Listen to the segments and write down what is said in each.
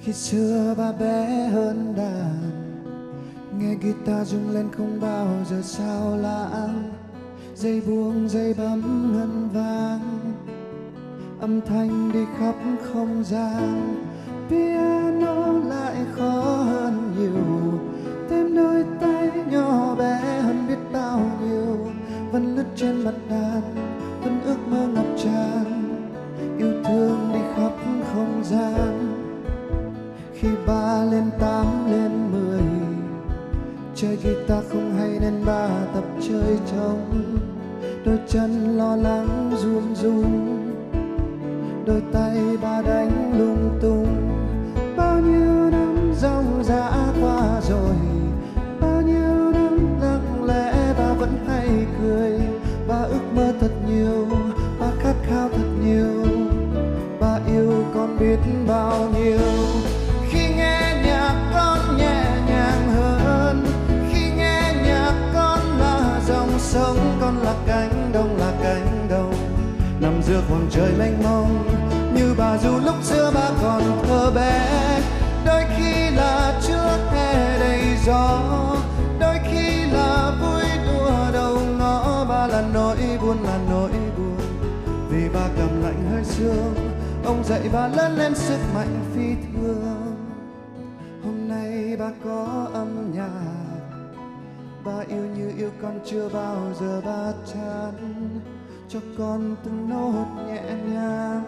Khi xưa ba bé hơn đàn, nghe guitar rung lên không bao giờ sao lãng. Dây buông dây bấm ngân vang, âm thanh đi khắp không gian. Piano lại khó hơn nhiều, thêm đôi tay nhỏ bé hơn biết bao nhiêu. Vẫn lướt trên mặt đàn, vẫn ước mơ ngập tràn, yêu thương đi khắp không gian. Khi ba lên 8 lên 10, chơi guitar không hay nên ba tập chơi trống. Đôi chân lo lắng run run, đôi tay ba đánh lung tung. Bao nhiêu năm ròng rã qua rồi, bao nhiêu năm lặng lẽ ba vẫn hay cười. Ba ước mơ thật nhiều, ba khát khao thật nhiều, ba yêu con biết bao nhiêu. Khi nghe nhạc con nhẹ nhàng hơn, khi nghe nhạc con là dòng sông, con là cánh đồng, là cánh đồng nằm giữa khoảng trời mênh mông. Như bà dù lúc xưa ba còn thơ bé, đôi khi là trước hè đầy gió, đôi khi là vui đùa đầu ngõ. Ba là nỗi buồn, là nỗi buồn, vì ba cảm lạnh hơi sương. Ông dạy ba lớn lên sức mạnh phi thường. Hôm nay ba có âm nhạc, ba yêu như yêu con chưa bao giờ ba chán. Cho con từng nốt nhẹ nhàng,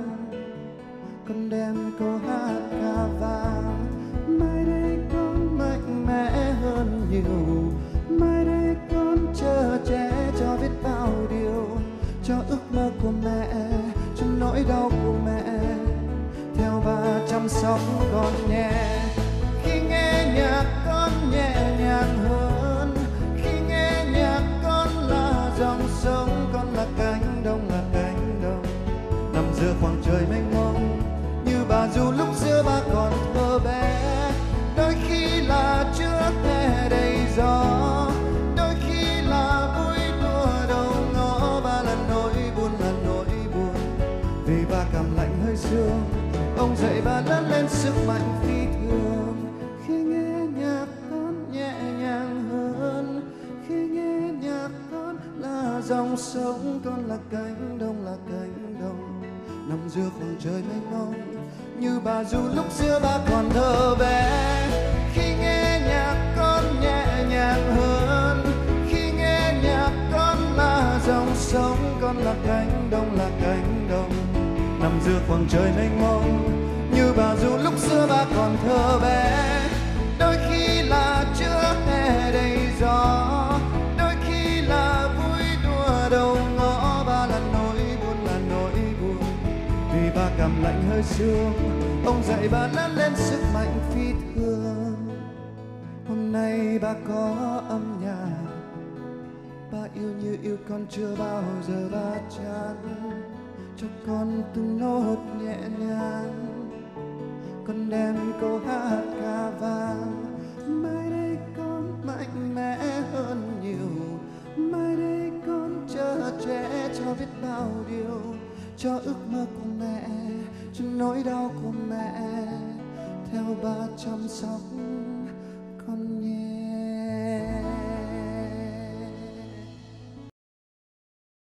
con đem câu hát ca vang. Mai đây con mạnh mẽ hơn nhiều, mai đây con chờ trẻ cho biết bao điều. Cho ước mơ của mẹ, cho nỗi đau của mẹ, theo ba chăm sóc con nhé. Khi nghe nhạc con nhẹ nhàng hơn, khi nghe nhạc con là dòng sông, con là cánh đồng, là cánh đồng nằm giữa khoảng trời mênh mông. Như bà dù lúc xưa ba còn thơ bé, đôi khi là trước hè đầy gió, đôi khi là vui đùa đầu ngõ. Ba là nỗi buồn, là nỗi buồn, vì ba cảm lạnh hơi sương. Ông dạy ba lớn lên sức mạnh phi thường. Khi nghe nhạc con nhẹ nhàng hơn, khi nghe nhạc con là dòng sông, con là cánh đồng, là cánh đồng nằm giữa khoảng trời mênh mông. Như bà dù lúc xưa ba còn thơ bé, khi nghe nhạc con nhẹ nhàng hơn, khi nghe nhạc con là dòng sông, con là cánh đồng, là cánh đồng nằm giữa khoảng trời mênh mông. Như bà dù lúc xưa ba còn thơ bé, đôi khi là trước hè đầy gió, đôi khi là vui đùa đầu ngõ. Ba là nỗi buồn, là nỗi buồn, vì ba cảm lạnh hơi sương. Ông dạy ba lớn lên sức mạnh phi thường. Hôm nay ba có âm nhạc, ba yêu như yêu con chưa bao giờ ba chán. Cho con từng nốt nhẹ nhàng, con đem câu hát ca vang. Mai đây con mạnh mẽ hơn nhiều, mai đây con chờ trẻ cho biết bao điều. Cho ước mơ của mẹ, cho nỗi đau của mẹ, theo ba chăm sóc